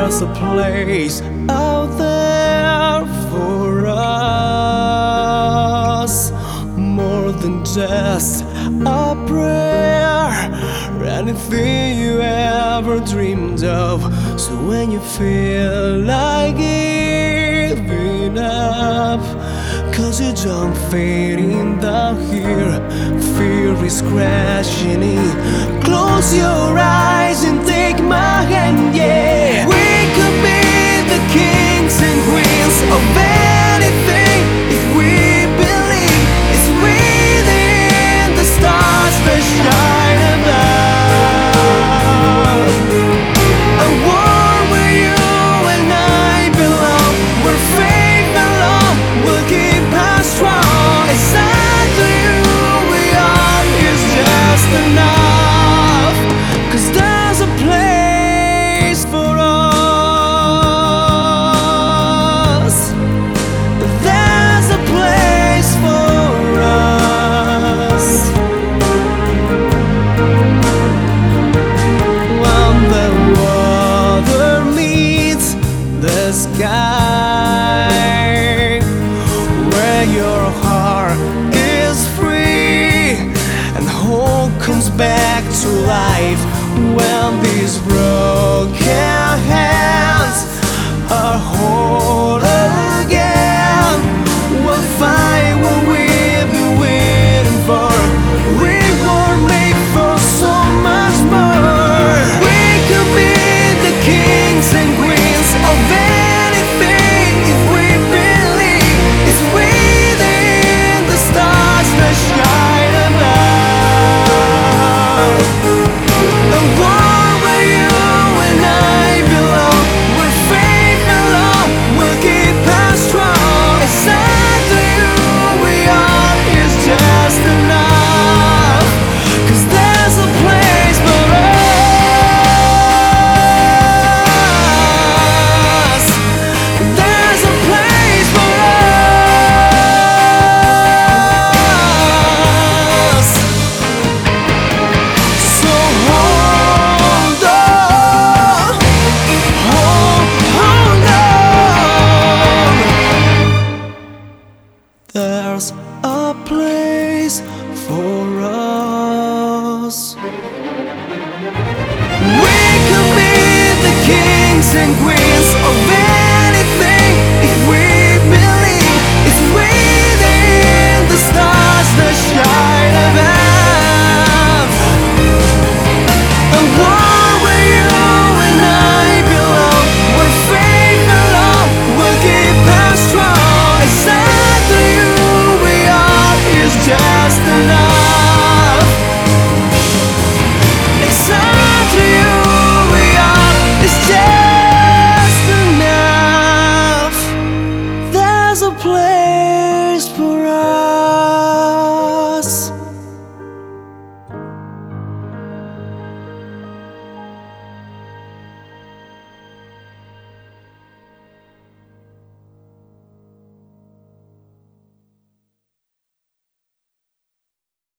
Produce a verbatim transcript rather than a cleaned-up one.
there's a place out there for us, more than just a prayer, anything you ever dreamed of. So when you feel like giving up, cause you don't fit in down here, fear is crashing in. Close your eyes and take my hand, yeah. We could be the kings and queens of anything if we believe it's within the stars that shine above. A world where you and I belong, where faith and love will keep us strong. Exactly who we are is just enough, cause there's a place for us. There's a place for us. When the water meets the sky, where your heart is free and hope comes back to life, when these broken hands are whole again, we'll find what we've been waiting for. We were made for so much more. We could be the kings and queens of anything if we believe it's within the stars that shine above. A world where you and I belong, where faith and love will keep us strong. Exactly who we are is just enough, cause there's a place for us. There's a place for us. So hold on, hold, hold on. There's a place for us. We could be the kings and queens of